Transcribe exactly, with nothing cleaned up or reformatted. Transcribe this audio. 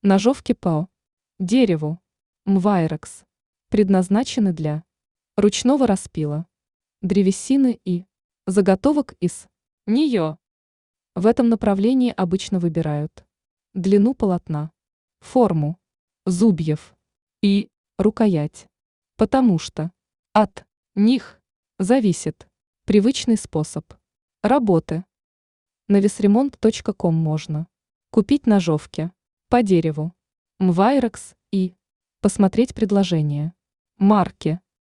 Ножовки по дереву Мвайрекс предназначены для ручного распила, древесины и заготовок из нее. В этом направлении обычно выбирают длину полотна, форму зубьев и рукоять, потому что от них зависит привычный способ работы. На весремонт точка ком можно купить ножовки по дереву Мвайрекс и посмотреть предложения марки